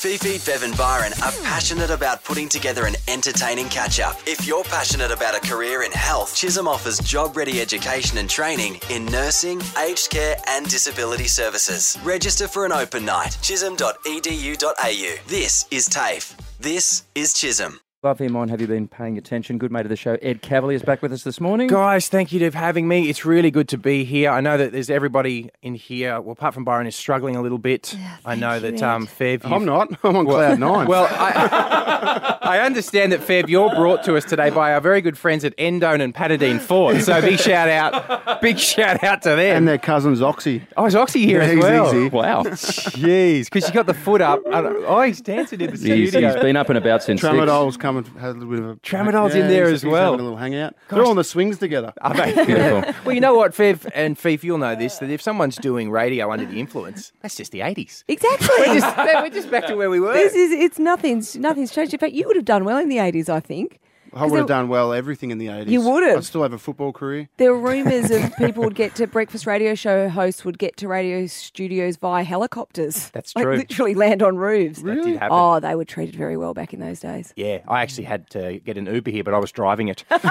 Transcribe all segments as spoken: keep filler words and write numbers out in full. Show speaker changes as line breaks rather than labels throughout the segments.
Fifi, Bev and Byron are passionate about putting together an entertaining catch-up. If you're passionate about a career in health, Chisholm offers job-ready education and training in nursing, aged care and disability services. Register for an open night, chisholm dot e d u dot a u. This is TAFE. This is Chisholm.
Love him on. Have you been paying attention? Good mate of the show, Ed Cavalier, is back with us this morning.
Guys, thank you for having me. It's really good to be here. I know that there's everybody in here, well, apart from Byron, is struggling a little bit.
Yeah,
I know
you,
that,
Ed.
um, Fev...
I'm not. I'm on
well,
cloud nine.
Well, I, I understand that, Fev, you're brought to us today by our very good friends at Endone and Patadine Ford. So big shout out, big shout out to them.
And their cousins, Oxy.
Oh, is Oxy here
Yeah,
as
he's
well?
easy.
Wow.
Jeez, because you got the foot up. Oh, he's dancing in the
He's,
studio.
he's been up and about since six.
Tramadol's come and had a little bit of a...
Tramadol's in there
he's-
as
he's
well.
having a little hangout. They're all on the swings together.
Are they?
Beautiful.
Well, you know what, Fev and Fief, you'll know this, that if someone's doing radio under the influence, that's just the eighties.
Exactly.
We're just, we're just back to where we were.
This is it's nothing's nothing's changed. In fact, you would have done well in the eighties, I think.
I would have done well everything in the eighties.
You would have.
I still have a football career.
There were rumours of people would get to breakfast radio show hosts would get to radio studios via helicopters.
That's
like
true.
literally land on roofs.
That did happen.
Oh, they were treated very well back in those days.
Yeah, I actually had to get an Uber here, but I was driving it.
But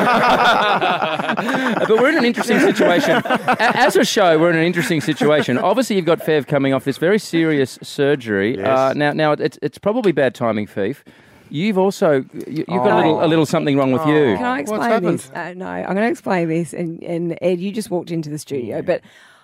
we're in an interesting situation. A- As a show, we're in an interesting situation. Obviously, you've got Fev coming off this very serious surgery.
Yes.
Uh, now, now it's it's probably bad timing, Fev. You've also you, you've got a little a little something wrong with you.
Can I
What's
explain
happened?
this? Uh, no, I'm going to explain this. And, and Ed, you just walked into the studio, but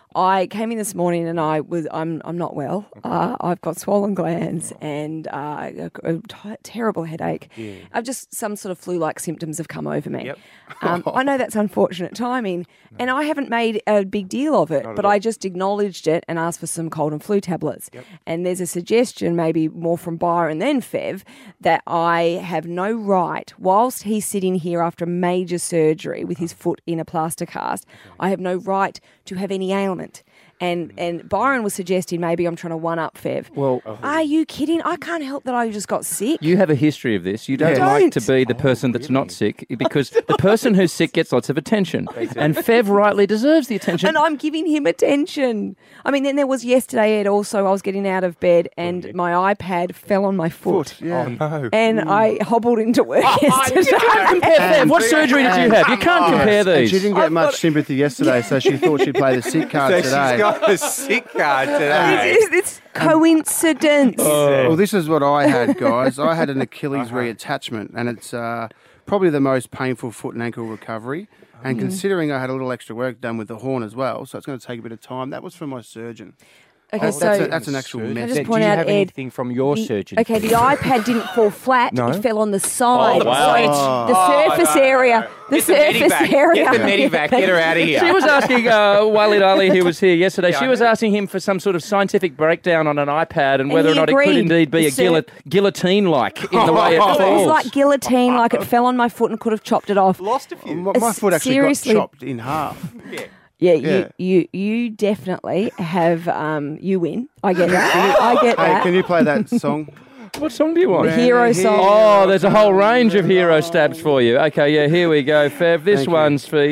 I came in this morning and I was I'm I'm not well. Uh, I've got swollen glands and uh, a, a t- terrible headache. I've just some sort of flu-like symptoms have come over me.
Yep.
Um, I know that's unfortunate timing, and I haven't made a big deal of it, but I just acknowledged it and asked for some cold and flu tablets. And there's a suggestion, maybe more from Byron than Fev, that I have no right, whilst he's sitting here after major surgery with his foot in a plaster cast, I have no right to have any ailment. And and Byron was suggesting maybe I'm trying to one-up Fev.
Well,
Are you kidding? I can't help that I just got sick.
you have a history of this. You don't
Yeah.
like to
Don't.
be the person that's not sick because the person who's sick gets lots of attention. And Fev rightly deserves the attention.
And I'm giving him attention. I mean, then there was yesterday, Ed, also, I was getting out of bed and my iPad fell on my foot.
Yeah.
No.
And I hobbled into work yesterday.
You can't compare, Fev. What surgery did you have? You can't compare
And
these.
she didn't get much sympathy yesterday, so she thought she'd play the sick card
So
today.
she's got a sick card today.
It's, it's coincidence.
Well, this is what I had, guys. I had an Achilles reattachment, and it's uh, probably the most painful foot and ankle recovery. And considering I had a little extra work done with the horn as well, so it's going to take a bit of time, that was from my surgeon.
Okay,
That's,
so
that's, a, that's an actual
Surgeon.
Can I
method.
just
Do
point
you
out,
have
Ed,
anything from your
the-
surgeon?
okay, the iPad didn't fall flat.
No?
It fell on the side.
Oh, wow.
So it's the surface area. The
Get the
surface
medivac.
area.
Get the medivac. Get her out of here.
She was asking uh, Walid Ali, who was here yesterday,
Yeah,
she
I
was
know.
asking him for some sort of scientific breakdown on an iPad and
And
whether or
he
not it could
agreed.
indeed be
The
a
sur-
guillot- guillotine-like in the way it
It was
falls.
like guillotine, like it fell on my foot and could have chopped it off.
Lost a few.
My, my
S-
foot actually
seriously-
got chopped in half.
Yeah,
Yeah.
you, you you definitely have um you win. I get that. I get
Hey,
that.
can you play that song?
What song do you want?
The hero song.
Oh, there's a whole range of hero stabs for you. Okay, yeah, here we go, Fev. This
Thank you.
one's for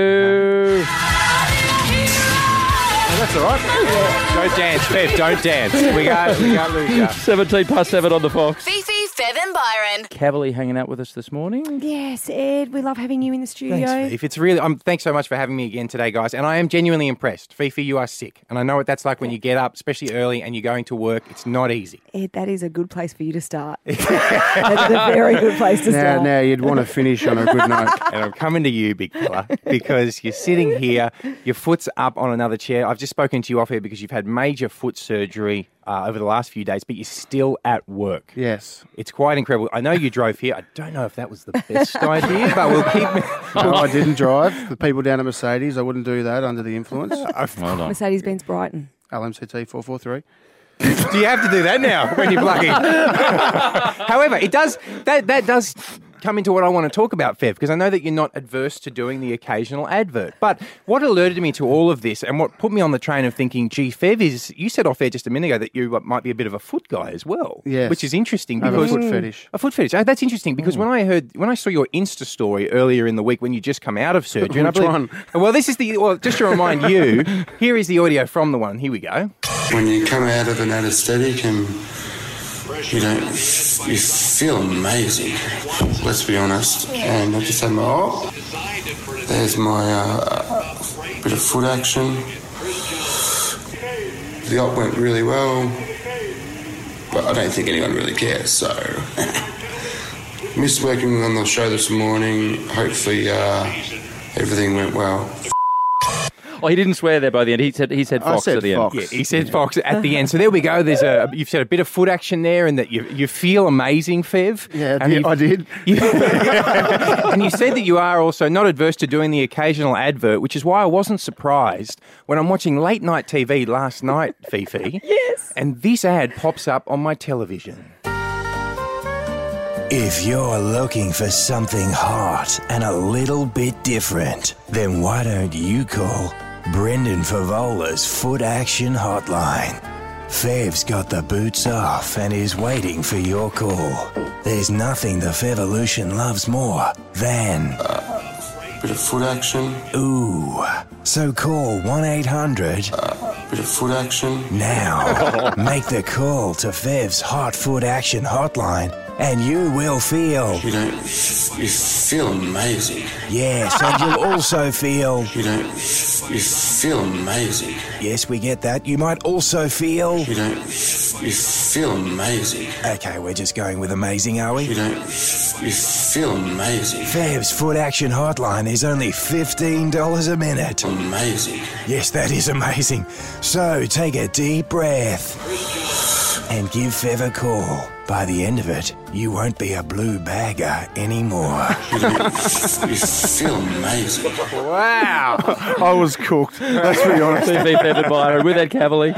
you.
Oh, that's all right.
Don't dance, Fev. Don't dance. We can't, we can't lose you.
seventeen past seven on the Fox.
Fifi, Fev and Byron.
Cavalier hanging out with us this morning.
Yes, Ed, we love having you in the studio.
Thanks, Fifi. It's really. Um, thanks so much for having me again today, guys. And I am genuinely impressed. Fifi, you are sick, and I know what that's like when you get up, especially early, and you're going to work. It's not easy.
Ed, that is a good place for you to start. That's a very good place to
Now,
start.
now you'd want to finish on a good note.
And I'm coming to you, big fella, because you're sitting here, your foot's up on another chair. I've just spoken to you off here because you've had major foot surgery uh, over the last few days, but you're still at work.
Yes.
It's quite incredible. I know you drove here. I don't know if that was the best idea, but we'll keep.
No, I didn't drive. The people down at Mercedes, I wouldn't do that under the influence.
Well done.
Mercedes-Benz Brighton.
L M C T four four three.
Do you have to do that now when you're plugging? However, it does that that does come into what I want to talk about, Fev, because I know that you're not adverse to doing the occasional advert. But what alerted me to all of this and what put me on the train of thinking, gee, Fev, is you said off air just a minute ago that you might be a bit of a foot guy as well.
Yes.
Which is interesting
I have a
because
foot fetish.
A foot fetish. Oh, that's interesting because when I heard when I saw your Insta story earlier in the week when you just come out of surgery. and I
Which
believe-
one?
Well, this is the well, just to remind you, here is the audio from the one. Here we go.
When you come out of an anaesthetic and
you don't, you feel amazing, let's be honest. And I just had my, oh, there's my uh, bit of foot action. The op went really well, but I don't think anyone really cares, so. Missed working on the show this morning. Hopefully uh, everything went well.
Oh, he didn't swear there by the end. He said he said
I
Fox
said
at the
Fox.
end.
Yeah, he said Fox at the end. So there we go. There's a you've said a bit of foot action there, and that you you feel amazing, Fev.
Yeah,
and
yeah,
you-
I did.
you- and you said that you are also not adverse to doing the occasional advert, which is why I wasn't surprised when I'm watching late night T V last night, Fifi.
Yes.
And this ad pops up on my television.
If you're looking for something hot and a little bit different, then why don't you call Brendan Favola's Foot Action Hotline? Fev's got the boots off and is waiting for your call. There's nothing the Fevolution loves more than
Bit of foot action.
ooh. So call one eight hundred
Bit of foot action.
now. Make the call to Fev's Hot Foot Action Hotline and you will feel,
You don't, you feel amazing.
yes, and you'll also feel,
You don't, you feel amazing.
yes, we get that. You might also feel,
You don't, you feel amazing.
okay, we're just going with amazing, are
You
we?
don't, you feel amazing.
Fev's Foot Action Hotline is only fifteen dollars a minute.
Amazing.
Yes, that is amazing. So take a deep breath and give Fev a call. By the end of it, you won't be a blue bagger anymore.
You don't, you feel amazing.
Wow.
I was cooked. Let's be honest.
Fifi, Fev and Byron with Ed Cavalier.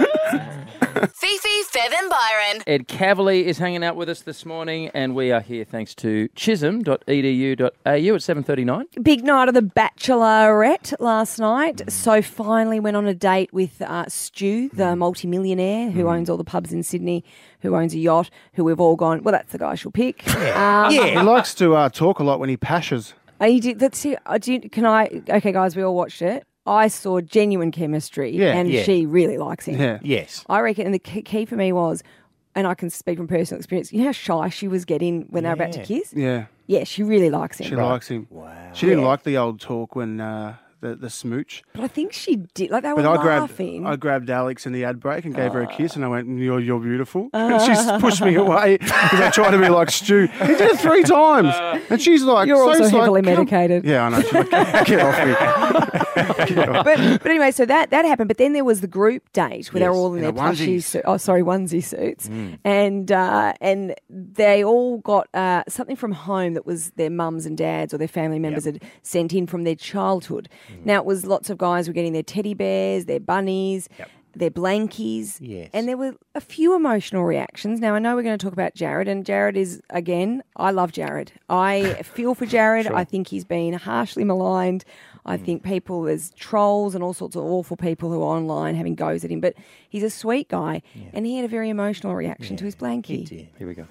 Fifi, Fev and Byron.
Ed Cavalier is hanging out with us this morning, and we are here thanks to chisholm dot e d u dot a u at seven thirty-nine.
Big night of the Bachelorette last night. So finally went on a date with uh, Stu, the multimillionaire who owns all the pubs in Sydney, who owns a yacht, who we've all gone, well, that's the guy she'll pick. Um,
He likes to uh, talk a lot when he pashes.
uh, you did, let's see, uh, do you, can I, okay guys, we all watched it. I saw genuine chemistry
Yeah,
and
yeah.
she really likes him.
Yeah.
Yes.
I reckon, and the key key for me was, and I can speak from personal experience, you know how shy she was getting when they were about to
Yeah.
kiss?
Yeah.
Yeah, she really likes him.
She likes him. Wow. She didn't like the old talk when uh, the the smooch.
But I think she did. Like, they were
But I grabbed
laughing.
I grabbed Alex in the ad break and gave her a kiss, and I went, "You're you're beautiful." And she s- pushed me away because I tried to be like Stu. He did it three times, and she's like,
You're also
So's like,
heavily
"Come-"
medicated.
Yeah, I know. She's like, "Get off me."
but but anyway, so that that happened. But then there was the group date where they were
Yes,
all in
in
their
the
plushy
onesies.
suit. Oh, sorry, onesie suits, and uh, and they all got uh, something from home that was their mums and dads or their family members had sent in from their childhood. Now it was lots of guys were getting their teddy bears, their bunnies. Their blankies,
Yes.
and there were a few emotional reactions. Now I know we're going to talk about Jared, and Jared is again. I love Jared. I feel for Jared. I think he's been harshly maligned. I think people, there's trolls and all sorts of awful people who are online having goes at him. But he's a sweet guy, and he had a very emotional reaction to his blankie.
Here we go.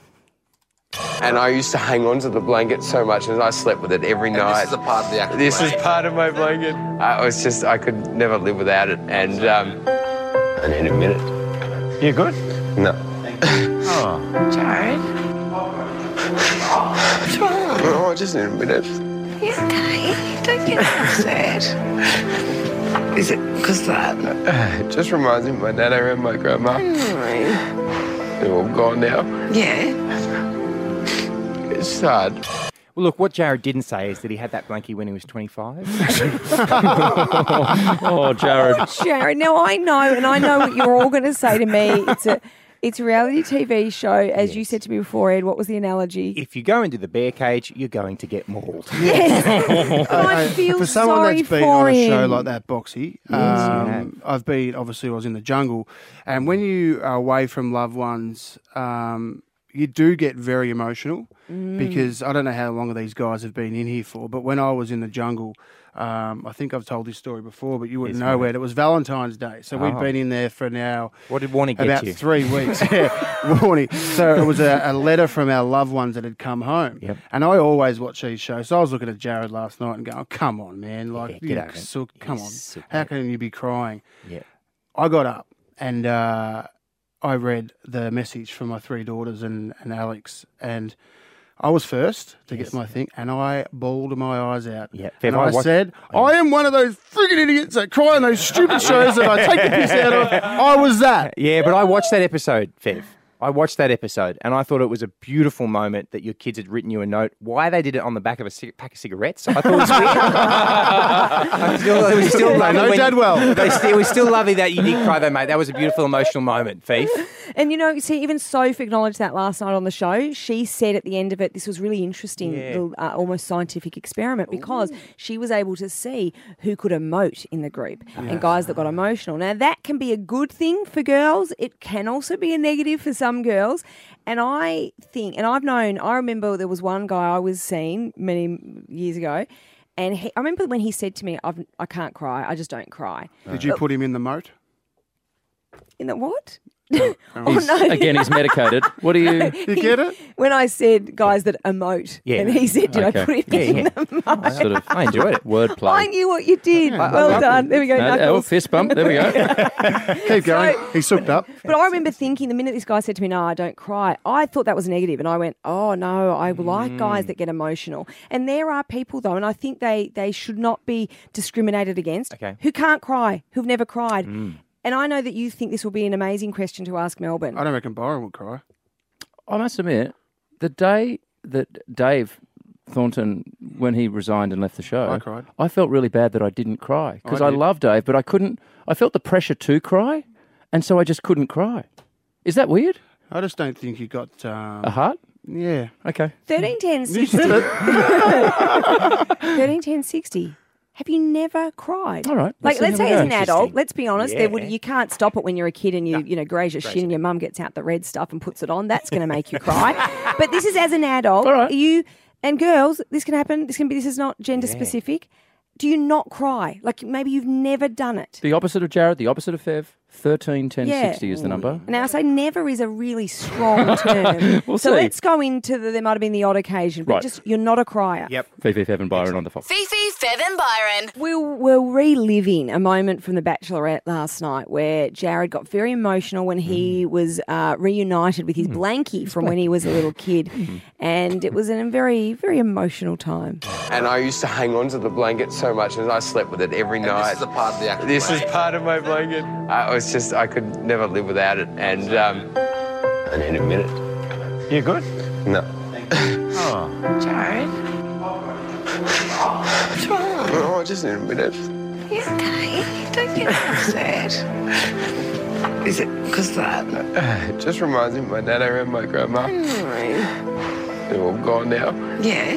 And I used to hang on to the blanket so much, and I slept with it every night.
This is a part of the actual
This was
blanket.
part of my blanket. I was just, I could never live without it. And um, I need a minute.
You good?
No.
Jared.
Oh, I just need a minute.
You okay? Don't get upset. Is it because that?
It just reminds me of my dad and my grandma. They're all gone now.
Yeah.
It's sad.
Well, look, what Jared didn't say is that he had that blankie when he was twenty-five.
Oh, Jared.
Jared, now I know, and I know what you're all going to say to me. It's a, it's a reality T V show, as you said to me before, Ed. What was the analogy?
If you go into the bear cage, you're going to get mauled.
Yes, I feel
For someone
sorry
that's been
for
on a
him.
show like that, Boxy, um, I've been, obviously I was in the jungle, and when you are away from loved ones, um, you do get very emotional because I don't know how long these guys have been in here for, but when I was in the jungle, um, I think I've told this story before, but you wouldn't know where. It was Valentine's Day, so we'd
Oh.
been in there for now
What did Warnie get
about
you?
three weeks. Yeah, warning. So it was a, a letter from our loved ones that had come home.
Yep.
And I always watch these shows. So I was looking at Jared last night and going, oh, come on, man. Like,
Yeah,
you
get over it.
sook, come
You
on.
sook,
How
mate.
can you be crying?
Yeah.
I got up and uh, I read the message from my three daughters and, and Alex, and I was first to
Yes.
get my thing, and I bawled my eyes out.
Yeah,
and
Fev, I
I,
watched-
said, I am one of those friggin' idiots that cry on those stupid shows that I take the piss out of. I was that.
Yeah, but I watched that episode, Fev. I watched that episode, and I thought it was a beautiful moment that your kids had written you a note. Why they did it on the back of a cig- pack of cigarettes, I thought it was weird. I still, it was still
They
lovely
know
when-
Dad well.
They still, it was still lovely that you did cry, though, mate. That was a beautiful, emotional moment, Feef.
And you know, see, even Soph acknowledged that last night on the show. She said at the end of it, this was really interesting,
Yeah.
little, uh, almost scientific experiment, because she was able to see who could emote in the group and guys that got emotional. Now, that can be a good thing for girls. It can also be a negative for some girls. And I think, and I've known, I remember there was one guy I was seeing many years ago, and he, I remember when he said to me, I've, I can't cry, I just don't cry.
Did you put him in the moat?
In the what? oh,
He's-
no.
Again, he's medicated. What do you...
You get it?
When I said guys that emote,
Yeah.
and he said, did
Okay.
I put it
Yeah,
in
yeah.
the moat?
Sort of
I enjoyed it.
wordplay.
I knew what you did.
I
well
love
done.
it.
There we go,
No, oh,
Knuckles.
fist bump. There we go.
Keep going.
So-
He's soaked up.
But I remember thinking the minute this guy said to me, no, I don't cry, I thought that was negative. And I went, oh, no, I like
Mm.
guys that get emotional. And there are people, though, and I think they, they should not be discriminated against,
Okay.
who can't cry, who've never cried.
Mm.
And I know that you think this will be an amazing question to ask Melbourne.
I don't reckon Byron would cry.
I must admit, the day that Dave Thornton, when he resigned and left the show,
I cried.
I felt really bad that I didn't cry because
I
I,
did.
love Dave, but I couldn't. I felt the pressure to cry, and so I just couldn't cry. Is that weird?
I just don't think you got. Um,
A heart?
yeah.
Okay.
thirteen ten sixty.
said it.
thirteen ten sixty. Have you never cried?
All right,
Like,
let's
let's
see how
say
we
as
go.
an adult, let's be honest, there would,
Yeah.
you can't stop it when you're a kid and you, you know, graze your shit and your mum gets out the red stuff and puts it on. That's going to make you cry. But this is as an adult.
All right.
You and girls, this can happen. This can be. This is not gender specific. Do you not cry? Like maybe you've never done it.
The opposite of Jared, the opposite of Fev. thirteen ten
Yeah.
sixty is the number.
Now, I say never is a really strong term.
We'll
so
see.
let's go into the, there might have been the odd occasion, but
Right.
just you're not a crier.
Yep.
Fifi, Fev and Byron on the phone.
Fifi, Fev and Byron.
We were reliving a moment from The Bachelorette last night where Jared got very emotional when he was uh, reunited with his blankie from when he was a little kid. And it was a very, very emotional time.
And I used to hang on to the blanket so much, and I slept with it every night.
This is a part of the actual
This is
blanket.
part of my blanket. I was just, I could never live without it. And um, I need a minute.
You good?
No.
Jared,
Oh, I just need a minute.
you okay? Don't get upset. Is it because that?
It just reminds me of my dad and my grandma.
No.
They're all gone now.
Yeah.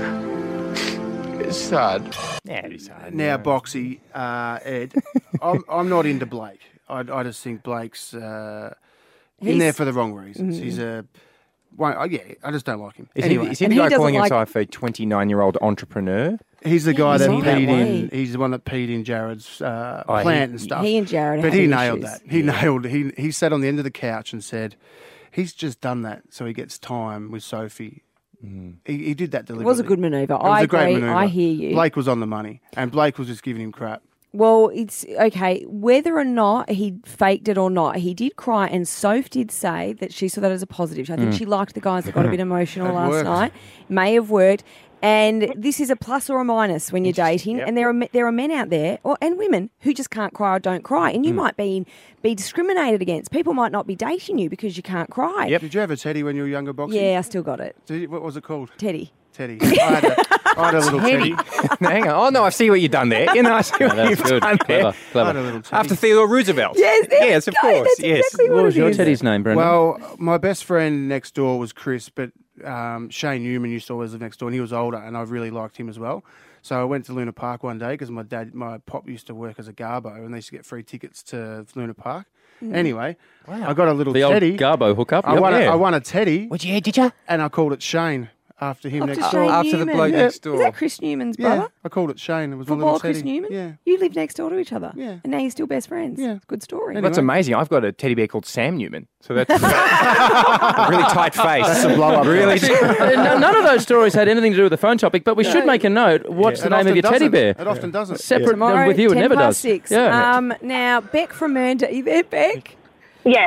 It's sad.
Yeah, it is hard.
Now, Boxy, uh, Ed, I'm, I'm not into Blake. I, I just think Blake's uh, in
He's-
there for the wrong reasons. He's a. Well, uh, yeah, I just don't like him.
Is
anyway,
he, is he
And
the
he
guy
doesn't
calling
like-
himself a twenty-nine-year-old entrepreneur?
he's the guy
he's
that
all that
peed
way.
in. He's the one that peed in Jared's uh,
Oh, he-
plant and stuff.
He and Jared
But
had
he nailed
issues.
that. He nailed. He he sat on the end of the couch and said, "He's just done that so he gets time with Sophie." He, he did that
It
deliberately.
was a good manoeuvre.
It was
I
a great
agree.
manoeuvre.
I hear you.
Blake was on the money, and Blake was just giving him crap.
Well, it's okay. Whether or not he faked it or not, he did cry, and Soph did say that she saw that as a positive. I think she liked the guys that got a bit emotional
It
last
worked.
night. May have worked. And this is a plus or a minus when you're dating.
Yep.
And there are me- there are men out there, or and women, who just can't cry or don't cry. And you might be be discriminated against. People might not be dating you because you can't cry.
Did you have a teddy when you were younger, Boxy?
Yeah, I still got it.
Did you, what was it called?
Teddy.
Teddy. I had a, I had a little teddy.
Hang on. Oh, no, I see what you've done there. You know, I see what
that's
you've
good.
done there.
Clever,
I had a
clever.
little teddy.
After Theodore Roosevelt.
Yes, there
yes,
we
of
go.
course.
That's
yes.
exactly
What
what
was
it
your
is.
Teddy's name, Brendan?
Well, my best friend next door was Chris, but um, Shane Newman used to always live next door, and he was older, and I really liked him as well. So I went to Luna Park one day because my dad, my pop used to work as a garbo, and they used to get free tickets to Luna Park. Anyway, I got a little
the old
teddy.
Garbo hookup.
I
Yep.
won, a,
yeah.
I won a teddy,
What'd you, did you?
and I called it Shane after him
After
next
Shane
door.
After the
Newman.
bloke
Yeah.
next
Is
door.
that Chris Newman's
Yeah,
brother?
I called it Shane. It was my
Footballer
little
Chris
teddy.
Newman?
Yeah.
You live next door to each other.
Yeah.
And now you're still best friends.
Yeah.
Good story.
Anyway.
That's amazing. I've got a teddy bear called Sam Newman. So that's a really tight face. That's a blow up. Really.
N- None of those stories had anything to do with the phone topic, but we should make a note. What's
It
the name of
often
your teddy
doesn't.
bear?
It often doesn't.
Separate
Tomorrow,
with you, it
ten
never
past
does.
six.
Yeah.
Um, now, Beck from Mernda. Are you there, Beck?
Yes.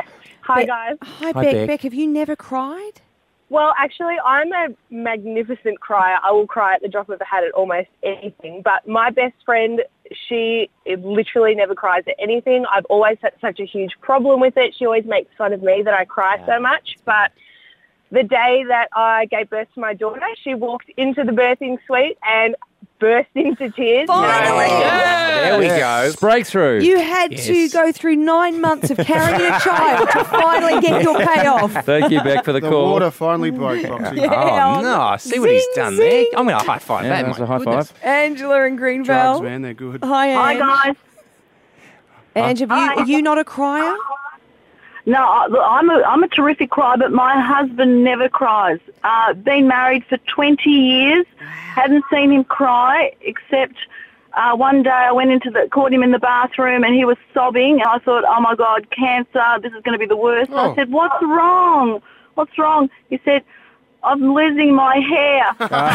Hi,
Be-
guys.
Hi,
Hi,
Beck.
Beck.
Beck, have you never cried?
Well, actually, I'm a magnificent crier. I will cry at the drop of a hat at almost anything. But my best friend, she literally never cries at anything. I've always had such a huge problem with it. She always makes fun of me that I cry so much. But the day that I gave birth to my daughter, she walked into the birthing suite and burst into tears.
Finally!
Yeah. There we go.
Breakthrough.
You had to
Yes.
go through nine months of carrying a child to finally get your payoff.
Thank you, Beck, for the,
The
call.
water finally broke, Boxy.
Oh, no. See what he's
Zing,
done there.
zing.
I'm going to high five
Yeah,
that.
that was
my
a high
goodness.
five.
Angela and Greenville.
Drugs, man, they're good.
Hi,
Hi,
Ange.
guys.
Ange, have you, are you not a crier?
No, I- look, I'm a, I'm a terrific crier, but my husband never cries. Uh, been married for twenty years, hadn't seen him cry except uh, one day I went into the, caught him in the bathroom and he was sobbing. And I thought, oh my God, cancer, this is going to be the worst.
Oh.
I said, what's wrong? What's wrong? He said, I'm losing my hair.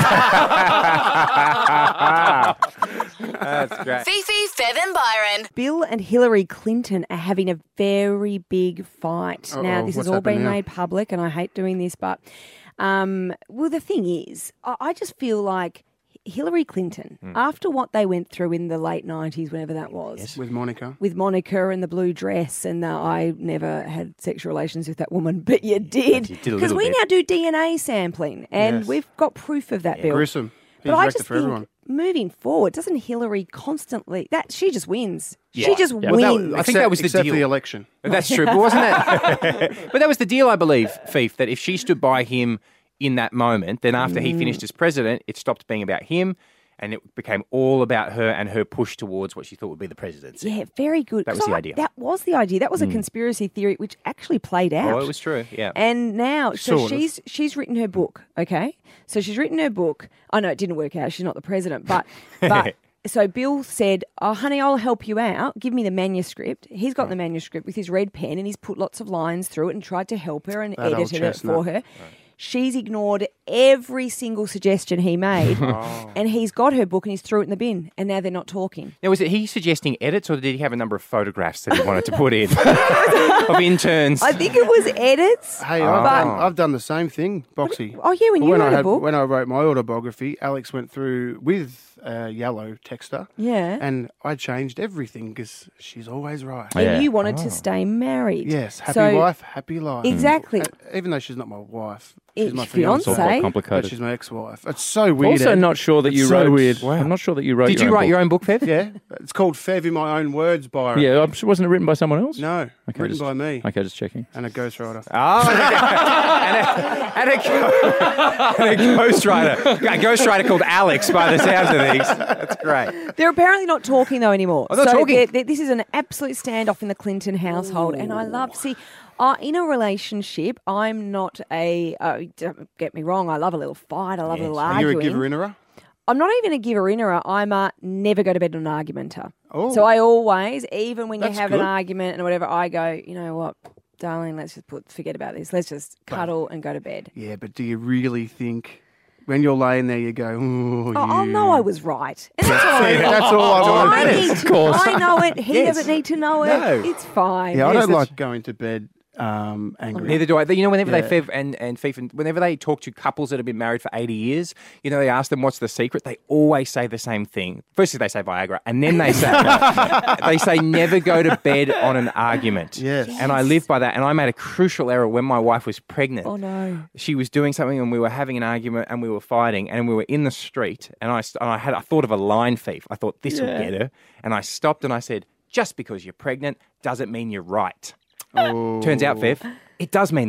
That's great.
Fifi, Fev and Byron.
Bill and Hillary Clinton are having a very big fight.
Uh-oh,
now, this has
what's
all
happened
been
now?
made public, and I hate doing this, but um, well, the thing is, I, I just feel like Hillary Clinton,
Hmm.
after what they went through in the late nineties, whenever that was,
With Monica.
with Monica and the blue dress, and the, I never had sexual relations with that woman, but you did.
You did a
Because
little
we
bit.
now do D N A sampling, and
Yes.
we've got proof of that, Bill.
Grissom. He's
But I
wrecked
just
it for
think
everyone.
moving forward, doesn't Hillary constantly that she just wins?
Yeah.
She just
Yeah. Well,
wins.
that- I think that was the
except
deal.
for the election.
That's true, but wasn't that? But that was the deal, I believe, Fief, that if she stood by him in that moment, then after he finished as president, it stopped being about him, and it became all about her and her push towards what she thought would be the presidency.
Yeah, very good.
That was
'Cause
the
I-
idea.
That was the idea. That was a conspiracy theory which actually played out.
Oh, it was true. Yeah.
And now, so
Sort of.
she's she's written her book. Okay, so she's written her book. I know it didn't work out. She's not the president, but but. So Bill said, "Oh, honey, I'll help you out. Give me the manuscript." He's got the manuscript with his red pen, and he's put lots of lines through it and tried to help her and
That old
edited it
chestnut.
for her. She's ignored every single suggestion he made, and he's got her book and he's threw it in the bin, and now they're not talking.
Now, was it he suggesting edits, or did he have a number of photographs that he wanted to put in of interns?
I think it was edits.
Hey, I've,
But-
done, I've done the same thing, Boxy.
Oh, yeah, when you
when
wrote
I
a
had,
book.
When I wrote my autobiography, Alex went through with a yellow texter.
Yeah.
And I changed everything because she's always right.
And
Yeah.
you wanted to stay married.
Yes, happy
So-
wife, happy life.
Exactly.
Uh, even though she's not my wife, she's
It's
my
fiance.
fiance.
It's all quite
But
complicated.
she's my ex-wife. It's so weird.
Also,
Ed.
not sure that
It's
you
so
wrote.
weird.
I'm not sure that you wrote.
Did
your
you
own
write
book.
your own book, Fev?
Yeah, it's called Fev in My Own Words, Byron.
Yeah, I'm sure wasn't it written by someone else?
No,
Okay,
written
just-
by me
Okay, just checking.
and a ghostwriter.
Oh, and a, and, a, and a ghostwriter. A ghostwriter called Alex, by the sounds of things. That's great.
They're apparently not talking though anymore.
Oh, they're
so
talking.
they're- they're- this is an absolute standoff in the Clinton household, and I love see. Uh, in a relationship, I'm not a. Uh, don't get me wrong. I love a little fight. I love a little
Are you
arguing.
a giver innerer?
I'm not even a giver innerer. I'm a never go to bed on an argumenter.
Oh.
So I always, even when you
That's
have
good.
an argument and whatever, I go, you know what, darling, let's just put forget about this. Let's just cuddle and go to bed.
Yeah, but do you really think when you're laying there, you go, oh,
Oh, I'll
you...
know I was right. And that's all I
That's all I want.
I need
Of
to-
course.
I know it. He
Yes.
doesn't need to know it.
No.
It's fine.
Yeah, I
Yes,
don't
that's-
like going to bed um, angry.
Neither do I. You know, whenever
Yeah.
they Fev and and Fief, and whenever they talk to couples that have been married for eighty years, you know, they ask them what's the secret. They always say the same thing. Firstly, they say Viagra, and then they say they say never go to bed on an argument.
Yes.
And I live by that. And I made a crucial error when my wife was pregnant.
Oh, no.
She was doing something, and we were having an argument, and we were fighting, and we were in the street, and I and I had I thought of a line, Fief. I thought this will get her, and I stopped and I said, just because you're pregnant doesn't mean you're right.
Oh.
Turns out, Fev, it does mean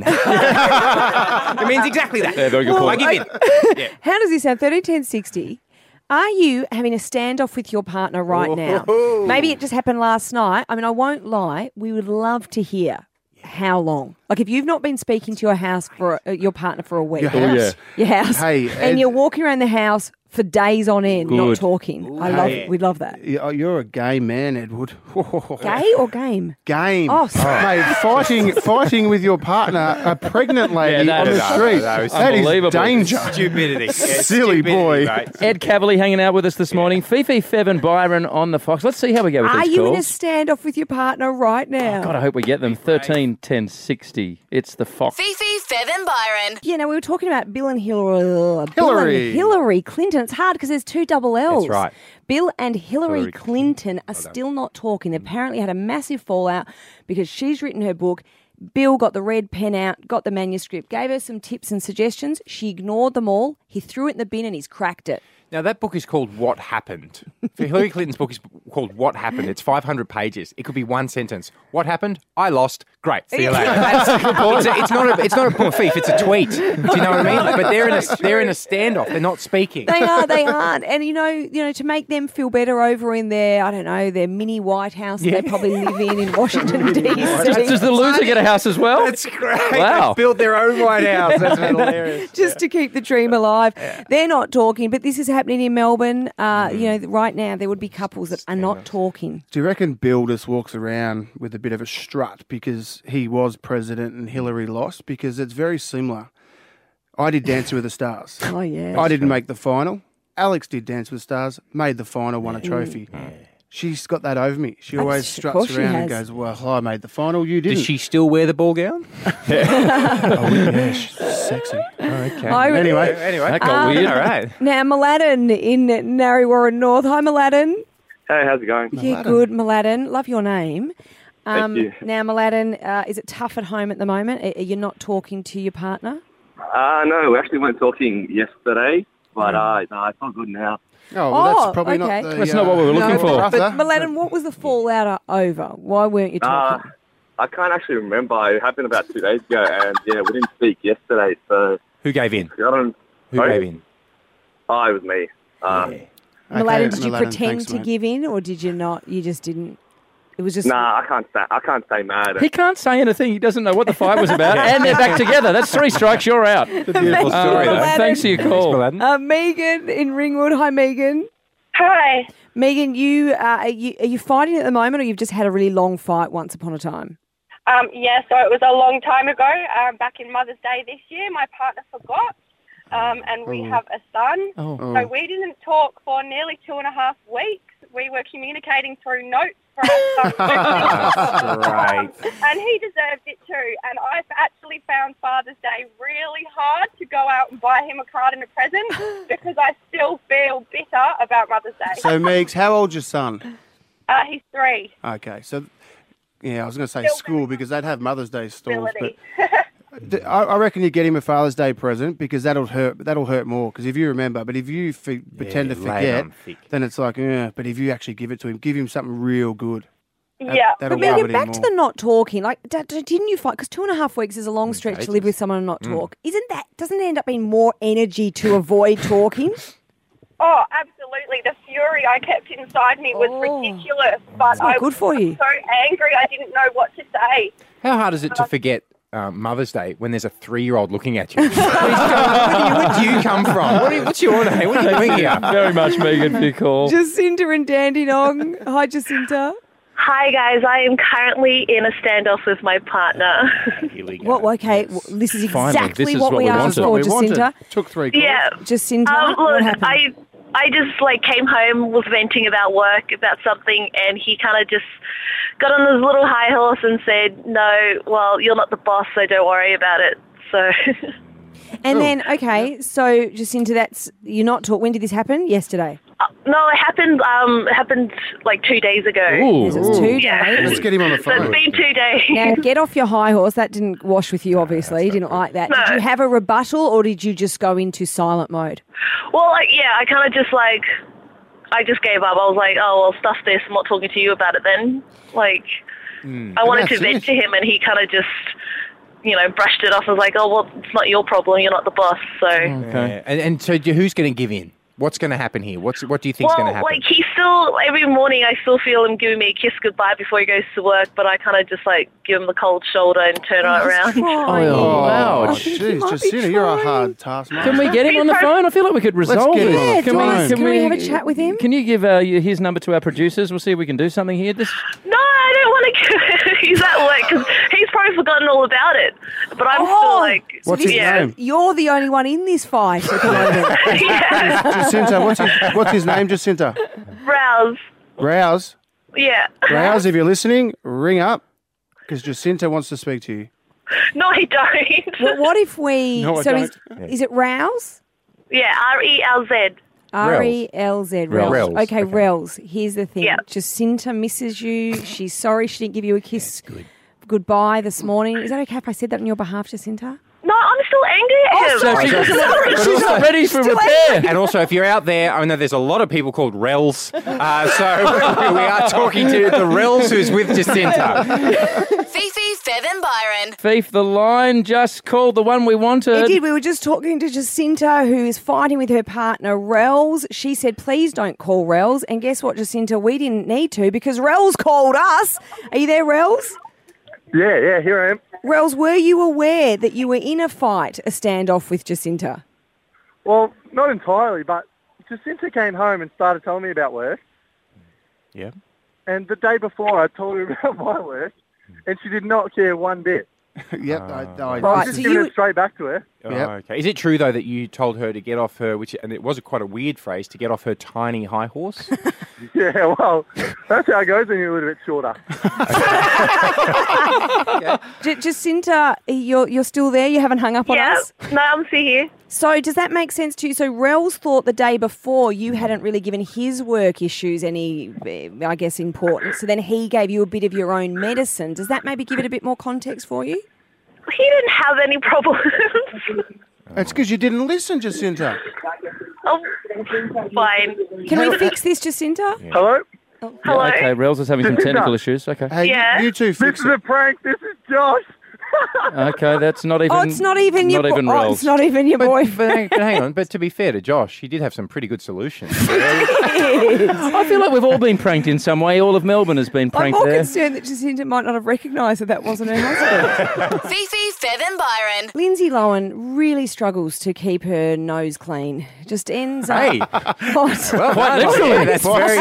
that. It means exactly that.
Yeah, very good point.
I give in. Yeah.
How does this sound? thirteen ten sixty. Are you having a standoff with your partner right now? Maybe it just happened last night. I mean, I won't lie. We would love to hear how long. Like if you've not been speaking to your house for uh, your partner for a week,
Your
Oh,
house.
yeah.
your house,
Hey,
and
Ed-
you're walking around the house for days on end, not
Good.
talking. I love.
Hey.
We love that.
Yeah, You're a gay man, Edward.
Gay or game?
Game.
Oh, sorry.
Mate, fighting fighting with your partner, a pregnant lady
Yeah, that
on
is-
the street.
no, it's
that is
unbelievable.
danger.
Stupidity.
Silly boy.
Ed Cavalier hanging out with us this morning. Fifi, Fev and Byron on the Fox. Let's see how we go with
Are
these
you in a
calls.
standoff with your partner right now?
God, I hope we get them. thirteen ten sixty. It's the Fox.
Fifi, Fev and Byron.
You know, we were talking about Bill and Hillary. Bill and
Hillary.
Hillary Clinton. It's hard because there's two double L's.
That's right.
Bill and Hillary,
Hillary
Clinton are still not talking. They apparently had a massive fallout because she's written her book. Bill got the red pen out, got the manuscript, gave her some tips and suggestions. She ignored them all. He threw it in the bin and he's cracked it.
Now, that book is called What Happened. Hillary Clinton's book is called What Happened. It's five hundred pages. It could be one sentence. What happened? I lost. Great. See you later. That's, it's, a, it's, not a, it's not a book thief. It's a tweet. Do you know what I mean? But they're in a, they're in a standoff. They're not speaking.
They are, they aren't. And, you know, you know, to make them feel better over in their, I don't know, their mini White House that
Yeah.
they probably live in in Washington, D C.
Does, does the loser get a house as well?
That's great.
Wow.
They built their own White House. That's hilarious.
Just to keep the dream alive. They're not talking, but this is happening in Melbourne. Uh, You know, right now there would be couples that are not talking.
Do you reckon Bill just walks around with a bit of a strut because he was president and Hillary lost? Because it's very similar. I did Dancing with the Stars.
Oh, yeah.
I didn't make the final. Alex did Dance with the Stars, made the final, won a trophy. She's got that over me. She always
Of course
struts
she
around and
has.
goes, well, I made the final, you didn't.
Does she still wear the ball gown?
Oh, yeah, she's sexy.
Okay.
I would-
anyway, anyway.
That got
Um,
weird.
All right.
Now, Mladen in Narre Warren North. Hi, Mladen.
Hey, how's it going?
Yeah, good, Mladen. Love your name. Um,
you.
Now, Mladen, uh, is it tough at home at the moment? Are are you not talking to your partner?
Uh, no, we actually weren't talking yesterday, but uh, no, it's all good now.
Oh, well,
Oh,
that's probably
okay.
not the...
That's not what we were looking for.
But, Mladen, what was the fallout over? Why weren't you
Uh,
talking?
I can't actually remember. It happened about two days ago, and yeah, we didn't speak yesterday, so
Who gave in?
I don't.
Who
Sorry?
gave in?
Oh, it was me. Uh,
Mladen, did you
Mladen,
pretend
thanks,
to
mate.
give in, or did you not? You just didn't. It was just.
Nah, I can't stay. I can't stay mad.
He can't say anything. He doesn't know what the fight was about. And they're back together. That's three strikes. You're out.
It's a beautiful story,
Uh,
though.
thanks for your call.
Mladen.
Uh, Megan in Ringwood. Hi, Megan.
Hi.
Megan, you, uh, are you are you fighting at the moment, or you've just had a really long fight once upon a time?
Um, yeah, so it was a long time ago, um, back in Mother's Day this year. My partner forgot, um, and we have a son.
Oh.
So we didn't talk for nearly two and a half weeks. We were communicating through notes for our son.
Right.
And he deserved it too. And I've actually found Father's Day really hard to go out and buy him a card and a present because I still feel bitter about Mother's Day.
So, Megs, how old's your son?
Uh, he's three.
Okay, so... Yeah, I was going to say
Still
school because they'd have Mother's Day stalls, but
Ability.
d- I I reckon you get him a Father's Day present because that'll hurt. That'll hurt more because if you remember, but if you f- pretend to
lay it
forget,
on thick.
then it's like, yeah. But if you actually give it to him, give him something real good. That-
Yeah.
that'll
But
rub
Megan,
it
back
in
to
more.
the not talking. Like, d- d- didn't you fight? Because two and a half weeks is a long stretch to live with someone and not talk. Isn't that? Doesn't it end up being more energy to avoid talking?
Oh, absolutely. The fury I kept inside me was
Oh.
ridiculous. But
not
I
good for you.
was so angry I didn't know what to say.
How hard is it to forget um, Mother's Day when there's a three-year-old looking at you? Please go on. Where do you come from? What are you, what's your name? What are you doing here?
Very much, Megan, for your call.
Jacinta and Dandenong. Hi, Jacinta.
Hi guys, I am currently in a standoff with my partner.
Here we go.
What? Okay, w- this is
Finally,
exactly
this is
what,
what
we
we
asked
wanted.
for,
We wanted.
Jacinta.
Took three calls.
Yeah.
Jacinta,
Um,
what
look,
happened?
I I just like came home, was venting about work, about something, and he kind of just got on his little high horse and said, "No, well, you're not the boss, so don't worry about it." So.
and then, okay, so Jacinta, that's you're not talk. When did this happen? Yesterday.
Uh, no, it happened. Um, it happened like two days ago.
Ooh.
Yes, it's two
Yeah.
days.
Let's get him on the
So it's
phone.
been two days.
Now, get off your high horse. That didn't wash with you, obviously. You didn't like that.
No.
Did you have a rebuttal, or did you just go into silent mode?
Well, like, yeah, I kind of just like, I just gave up. I was like, oh, well, stuff this. I'm not talking to you about it then. Like, I wanted to
that's
vent
it.
to him, and he kind of just, you know, brushed it off. I was like, oh, well, it's not your problem. You're not the boss. So,
Yeah. And, and so do- who's going to give in? What's going to happen here? What's what do you think's
well,
going to happen?
like he still every morning I still feel him giving me a kiss goodbye before he goes to work, but I kind of just like give him the cold shoulder and turn right around.
Oh, wow.
Jeez, Jacinta, you're a hard taskmaster.
Can we get him on the phone? I feel like we could resolve
get him
this.
on the
Can
phone.
we,
Can we have a chat with him?
Can you give uh, you- his number to our producers? We'll see if we can do something here. This,
No, I don't want to. He's at work because he's probably forgotten all about it. But I'm
Oh,
still like,
so this-
yeah.
You're the only one in this fight at the moment.
Jacinta, what's his, what's his name, Jacinta?
Rouse.
Rouse.
Yeah.
Rouse, if you're listening, ring up because Jacinta wants to speak to you.
No, I don't.
Well, what if we?
No, I
so is,
don't.
is it Rouse?
Yeah, R E L Z.
R E L Z.
Rels.
Rels.
Rels,
Okay, Rels. Here's the thing.
Yeah.
Jacinta misses you. She's sorry she didn't give you a kiss goodbye this morning. Is that okay if I said that on your behalf, Jacinta?
No, I'm still angry at him.
So she doesn't want-
But
she's not
also-
ready for
Still
repair.
And also, if you're out there, I know there's a lot of people called Rels. Uh, so we are talking to the Rels who's with Jacinta.
Fifi, Fev and Byron.
Thief, the line just called the one we wanted.
It did. We were just talking to Jacinta, who is fighting with her partner, Rels. She said, please don't call Rels. And guess what, Jacinta? We didn't need to because Rels called us. Are you there, Rels?
Yeah, yeah, here I am.
Rels, were you aware that you were in a fight, a standoff with Jacinta?
Well, not entirely, but Jacinta came home and started telling me about work.
Yeah.
And the day before, I told her about my work, and she did not care one bit.
Yep, I, I,
I was
Right,
just
so
giving
you-
it straight back to her.
Oh, okay. Is it true though that you told her to get off her, which and it was a quite a weird phrase, to get off her tiny high horse?
Yeah, well, that's how it goes when you're a little bit shorter.
J- Jacinta, you're you're still there? You haven't hung up on
Yeah.
us?
No, I'm still here.
So does that make sense to you? So Rels thought the day before you hadn't really given his work issues any, eh, I guess, importance. So then he gave you a bit of your own medicine. Does that maybe give it a bit more context for you?
He didn't have any problems.
It's because you didn't listen, Jacinta.
Oh, fine.
Can we fix this, Jacinta?
Hello?
Hello?
Yeah, okay, Rels is having some
Jacinta.
technical issues. Okay.
Hey,
Yeah.
you two
This
fix
is
it.
a prank. This is Josh.
Okay, that's not even.
Oh, it's not even your
Not
bo-
even
oh,
Rels.
it's not even your
But,
boyfriend.
but, hang, but hang on, but to be fair to Josh, he did have some pretty good solutions.
I feel like we've all been pranked in some way. All of Melbourne has been
I'm
pranked
more
there.
concerned that Jacinta might not have recognised that that wasn't her husband.
Fifi, Fev and Byron.
Lindsay Lohan really struggles to keep her nose clean. Just ends up.
Hey.
What?
Well,
Quite
done.
literally.
That's
Bossy.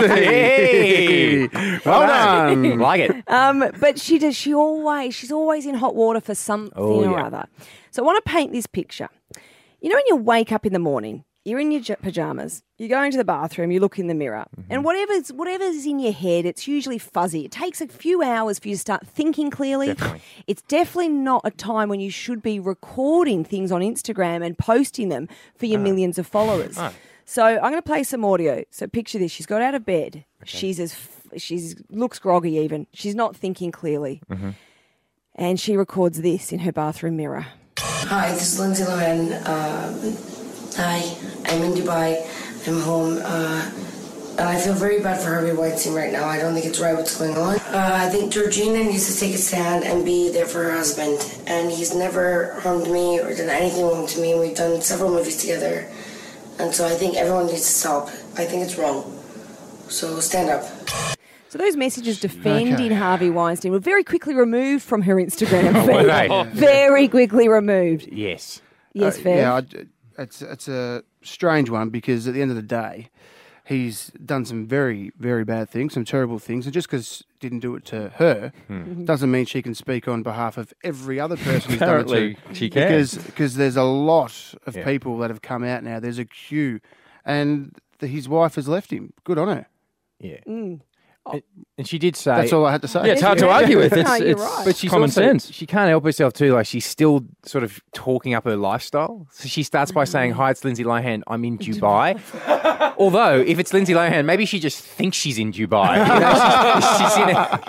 very hey.
Well done.
Like it.
Um, but she does. She always. She's always in hot water for something
Oh,
or
yeah.
other. So I want to paint this picture. You know, when you wake up in the morning, you're in your j- pajamas. You go into the bathroom. You look in the mirror,
Mm-hmm.
and whatever's whatever's in your head, it's usually fuzzy. It takes a few hours for you to start thinking clearly.
Definitely.
It's definitely not a time when you should be recording things on Instagram and posting them for your millions of followers.
Ah.
So I'm going to play some audio. So picture this: she's got out of bed. She's as f- she's looks groggy. Even she's not thinking clearly,
Mm-hmm.
and she records this in her bathroom mirror.
Hi, this is Lindsay Lohan. Um, hi, I'm in Dubai. I'm home. Uh, and I feel very bad for Harvey Weinstein right now. I don't think it's right what's going on. Uh, I think Georgina needs to take a stand and be there for her husband. And he's never harmed me or done anything wrong to me. We've done several movies together. And so I think everyone needs to stop. I think it's wrong. So stand up.
So those messages defending
Okay.
Harvey Weinstein were very quickly removed from her Instagram
Oh, were
feed.
they?
Very quickly removed.
Yes.
Yes,
Uh,
Fev.
yeah, I, it's it's a strange one because at the end of the day, he's done some very very bad things, some terrible things, and just because didn't do it to her doesn't mean she can speak on behalf of every other person who's done it
Apparently
to.
she can.
Because because there's a lot of
Yeah.
people that have come out now. There's a queue, and the, his wife has left him. Good on her.
Yeah.
Mm.
And, and she did say.
That's all I had to say.
Yeah, it's hard to argue with. It's,
No, you're
it's
right.
But she's
common
also,
sense.
She can't help herself too. Like she's still sort of talking up her lifestyle. So she starts by saying, "Hi, it's Lindsay Lohan. I'm in Dubai." Although, if it's Lindsay Lohan, maybe she just thinks she's in Dubai. You know, she's, she's in a,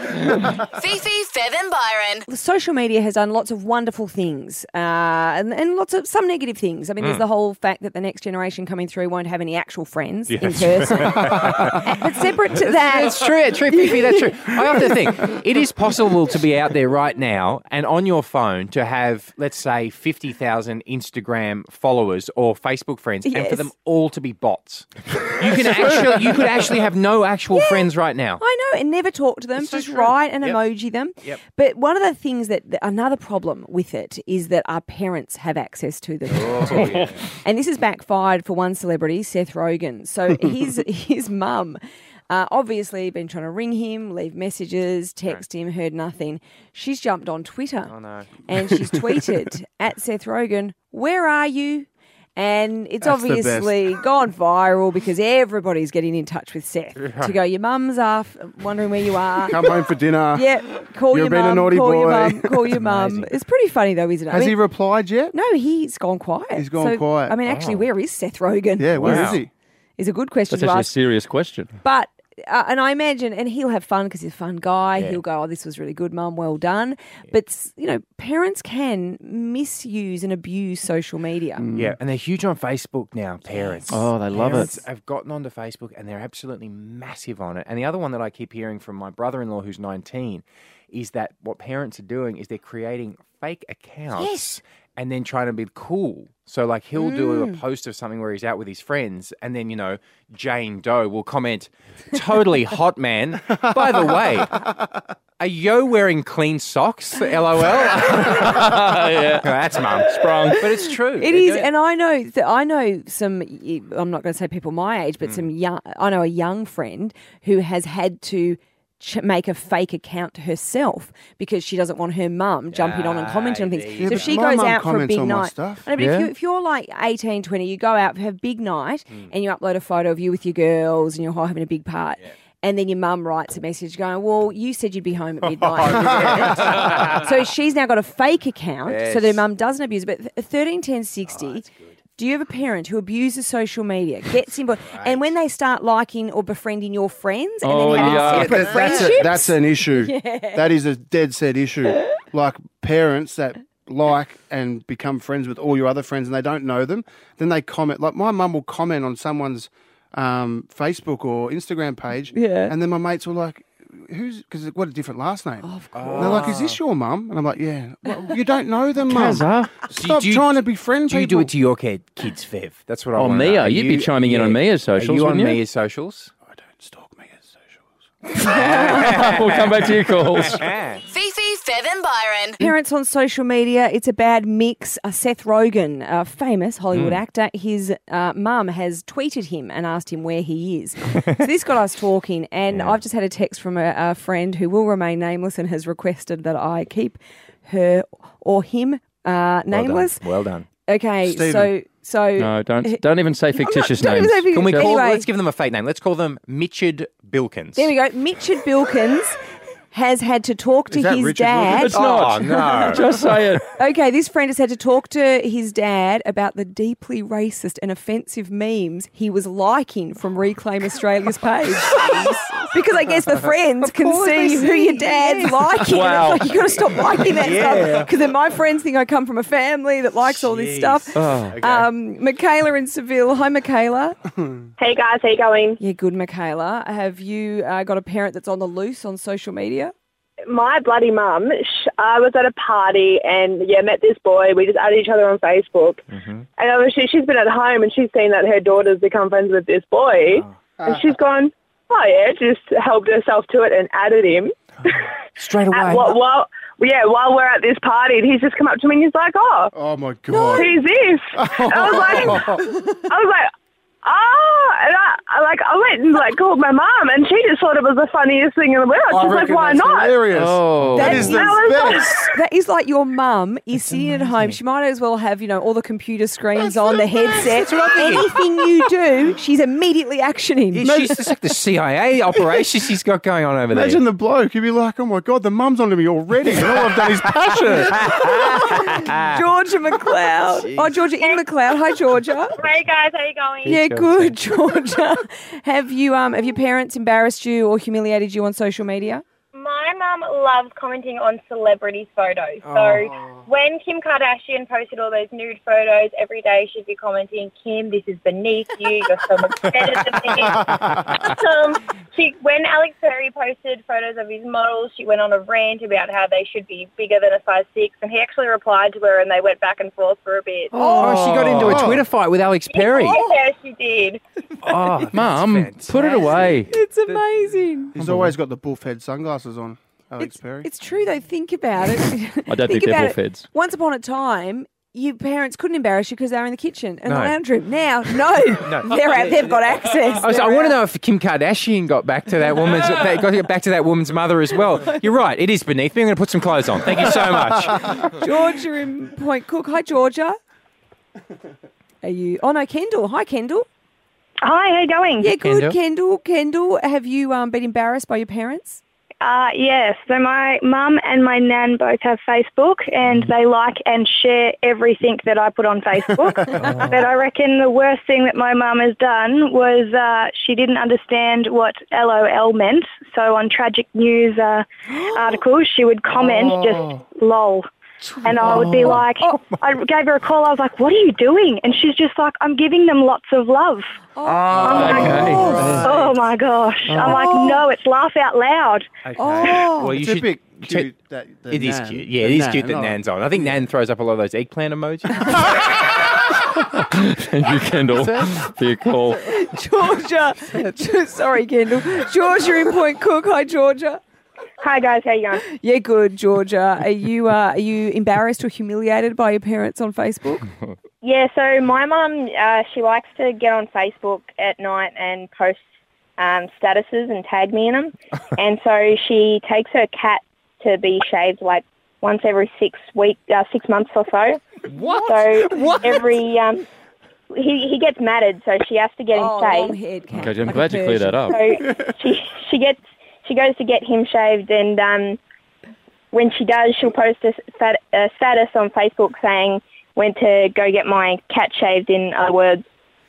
Fifi, Fev and Byron.
Social media has done lots of wonderful things uh, and, and lots of some negative things. I mean, there's
Mm.
the whole fact that the next generation coming through won't have any actual friends
Yeah,
in
that's
person. But separate to that...
It's true, it's true, Fifi, that's true. I often think it is possible to be out there right now and on your phone to have, let's say, fifty thousand Instagram followers or Facebook friends and for
Yes.
them all to be bots. You can actually, you could actually have no actual friends right now.
I know, and never talk to them,
It's so
just
true.
write and
Yep.
emoji them.
Yep.
But one of the things that, another problem with it is that our parents have access to them.
Oh, yeah.
And this has backfired for one celebrity, Seth Rogen. So his his mum, uh, obviously been trying to ring him, leave messages, text him, heard nothing. She's jumped on Twitter.
Oh, no.
And she's tweeted at Seth Rogen, "Where are you?" And it's
That's the
obviously gone viral because everybody's getting in touch with Seth to go, your mum's off, wondering where you are.
Come home for dinner.
Yeah, call
You're
your
being a
mum,
naughty
call your
boy.
mum, call your mum. It's pretty funny though, isn't it? I
Has
mean,
he replied yet?
no, he's gone quiet.
He's gone
So,
quiet.
I mean, actually,
Oh.
where is Seth Rogen?
Yeah, where is
Wow.
he?
Is a good question
That's
to
actually a
ask.
serious question.
But uh, and I imagine, and he'll have fun because he's a fun guy.
Yeah.
He'll go, "Oh, this was really good, Mum. Well done." But s- you know, parents can misuse and abuse social media.
Yeah, and they're huge on Facebook now, parents.
Oh, they love it.
Parents have gotten onto Facebook and they're absolutely massive on it. And the other one that I keep hearing from my brother-in-law who's nineteen is that what parents are doing is they're creating fake accounts
Yes.
and then trying to be cool. So like he'll do a
Mm.
post of something where he's out with his friends and then, you know, Jane Doe will comment, "Totally hot, man. By the way, are you wearing clean socks? LOL."
Yeah.
That's mum.
Sprung.
But it's true.
It
They're
is,
doing-
and I know that I know some. I'm not going to say people my age, but some young. I know a young friend who has had to ch- make a fake account herself because she doesn't want her mum jumping on and commenting on things.
Yeah,
so if
but
she
my
goes
mum
out for a
comments
big
on my
night,
stuff.
I know, but
Yeah.
if, you, if you're like eighteen, twenty, you go out, have a big night, and you upload a photo of you with your girls, and you're having a big part. And then your mum writes a message going, "Well, you said you'd be home at midnight." So she's now got a fake account so that her
Yes.
mum doesn't abuse it. But thirteen ten sixty, do you have a parent who abuses social media, gets involved, and when they start liking or befriending your friends and
Oh,
then having
yeah.
separate
That- that's,
friendships?
a, that's an issue.
Yeah.
That is a dead set issue. Like parents that like and become friends with all your other friends and they don't know them, then they comment. Like my mum will comment on someone's um, Facebook or Instagram page,
Yeah.
and then my mates will like, "Who's?" Because what a different last name. Of course. And they're like, "Is this your mum?" And I'm like, "Yeah." Well, you don't know them, mum.
Kazza.
Stop
Do you-
trying to befriend
Do you
people.
do it to your kid, kids, Fev? That's what I
Oh,
want.
Mia. You'd be chiming in on Mia's socials,
Are you on
wouldn't you?
Mia's socials?
I don't stalk Mia's socials.
We'll come back to your calls.
Fifi, Fev and Byron.
Parents on social media, it's a bad mix. Uh, Seth Rogen, a famous Hollywood actor, his uh, mum has tweeted him and asked him where he is. So this got us talking, and I've just had a text from a, a friend who will remain nameless and has requested that I keep her or him uh, nameless.
Well done.
Okay,
Stephen.
so so
No, don't don't even say fictitious
don't
names.
even say fictitious-
Can we call?
Anyway.
Let's give them a fake name. Let's call them Mitchard Bilkins.
there we go. Mitchard Bilkins has had to talk to
Is that
his
Richard
dad.
Wilkins?
It's not.
Oh, no.
Just say it.
Okay, this friend has had to talk to his dad about the deeply racist and offensive memes he was liking from Reclaim Australia's page. Because I guess the friends can
course
see
they
who your
see,
dad's liking.
Wow.
It's like, you got to stop liking that stuff. Because then my friends think I come from a family that likes all this stuff.
Oh.
Um, Michaela in Seville. Hi, Michaela.
Hey guys, how you going?
Yeah, good, Michaela. Have you uh, got a parent that's on the loose on social media?
My bloody mum, sh- I was at a party and, yeah, met this boy. We just added each other on Facebook. And obviously she's been at home and she's seen that her daughter's become friends with this boy. And she's gone, oh, yeah, just helped herself to it and added him.
Straight away.
At, while, while, yeah, while we're at this party, and he's just come up to me and he's like, oh,
Oh my god.
who's this? And I was like, I was like, oh, and I, I like I went and like called my mum, and she just thought it was the funniest thing in the world.
I
She's like,
reckon
why
that's
not?
hilarious.
Oh.
that
That
is
is-
the
That was like-
best.
That is like your mum is sitting at home. She might as well have, you know, all the computer screens on, the headset. Anything you do, she's immediately actioning.
Yeah, she's just like the C I A operation she's got going on over
Imagine
there.
the bloke. He'd be like, "Oh my god, the mum's onto me already, and all I've done is passionate."
Georgia McLeod. Oh, Georgia in McLeod. Hi, Georgia.
Hey guys, how you going?
Yeah, good, Georgia. Have you um have your parents embarrassed you or humiliated you on social media?
My
my mum loves commenting on celebrities' photos.
Oh.
So when Kim Kardashian posted all those nude photos, every day she'd be commenting, Kim, this is beneath you. You're so much better than me. um, she, when Alex Perry posted photos of his models, she went on a rant about how they should be bigger than a size six, and he actually replied to her, and they went back and forth for a bit.
Oh, she got into a Twitter fight with Alex Perry.
Yeah, she did.
Oh, Mum, put it away.
It's amazing.
He's always got the buff head sunglasses on, Alex Perry.
It's true, though. Think about it.
I don't think they're
about
buff
it.
heads.
Once upon a time, your parents couldn't embarrass you because they were in the kitchen and
No.
the lounge room. Now, no,
No.
they're out, they've got access.
I, was,
They're
I want to
out.
know if Kim Kardashian got back to that woman's that got to get back to that woman's mother as well. You're right. It is beneath me. I'm going to put some clothes on. Thank you so much.
Georgia in Point Cook. Hi, Georgia. Are you? Oh no, Kendall. Hi, Kendall.
Hi, how you going?
Yeah, good, Kendall. Kendall, have you um, been embarrassed by your parents?
Uh, yes. So my mum and my nan both have Facebook, and they like and share everything that I put on Facebook. But I reckon the worst thing that my mum has done was uh, she didn't understand what L O L meant. So on tragic news uh, articles, she would comment
Oh.
just lol. And I would be like, I gave her a call. I was like, what are you doing? And she's just like, I'm giving them lots of love.
Oh,
I'm like,
okay.
oh my gosh. I'm like, no, it's laugh out loud.
Okay.
Oh.
Well, you
It's a
should.
bit
check-
cute that the
It is
Nan-
cute. Yeah,
the
it is
Nan,
cute that
oh.
Nan's on. I think Nan throws up a lot of those eggplant emojis.
Thank you, Kendall, for your call.
Georgia. Sorry, Kendall. Georgia in Point Cook. Hi, Georgia.
Hi, guys. How you going?
Yeah, good, Georgia. Are you uh, are you embarrassed or humiliated by your parents on Facebook?
Yeah, so my mum, uh, she likes to get on Facebook at night and post um, statuses and tag me in them. And so she takes her cat to be shaved like once every six week, uh, six months or so.
What?
So
What?
every um, he he gets matted, so she has to get him
Oh,
shaved.
long-haired cat.
Okay, I'm
like
glad
a
you cleared that up.
So she she gets she goes to get him shaved, and um, when she does, she'll post a, stat- a status on Facebook saying, "Went to go get my cat shaved," in other words.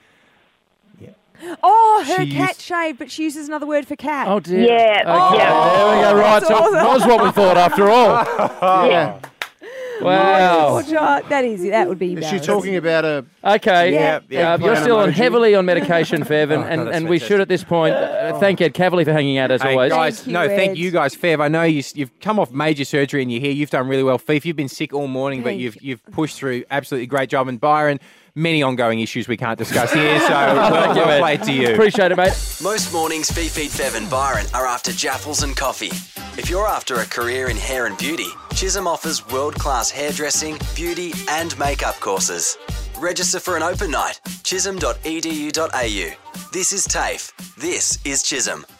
Oh, her
She
cat
used-
shaved, but she uses another word for cat.
Oh, dear.
Yeah.
Okay,
Yeah.
there we go. Right,
That's
so
awesome.
that was what we thought after all.
Yeah.
Wow.
Georgia, that is that would be
Is
embarrassing.
she talking about a...
Okay.
Yeah, yeah.
Uh, you're still on
Emoji.
heavily on medication, Fev, and,
Oh,
and,
God, that's
and we should
fantastic.
at this point uh, thank Ed Cavalier for hanging out as
Hey,
always.
guys,
Thank you,
no, thank
Ed.
you guys, Fev. I know you, you've come off major surgery and you're here. You've done really well. Fev, you've been sick all morning, but
Thank
you've you've pushed through. Absolutely great job. And Byron, many ongoing issues we can't discuss here, so well,
Thank you,
well
Ed.
played to you.
Appreciate it, mate.
Most mornings, Fifi, Fev and Byron are after Jaffles and coffee. If you're after a career in hair and beauty, Chisholm offers world-class hairdressing, beauty and makeup courses. Register for an open night, chisholm dot e d u dot a u. This is TAFE. This is Chisholm.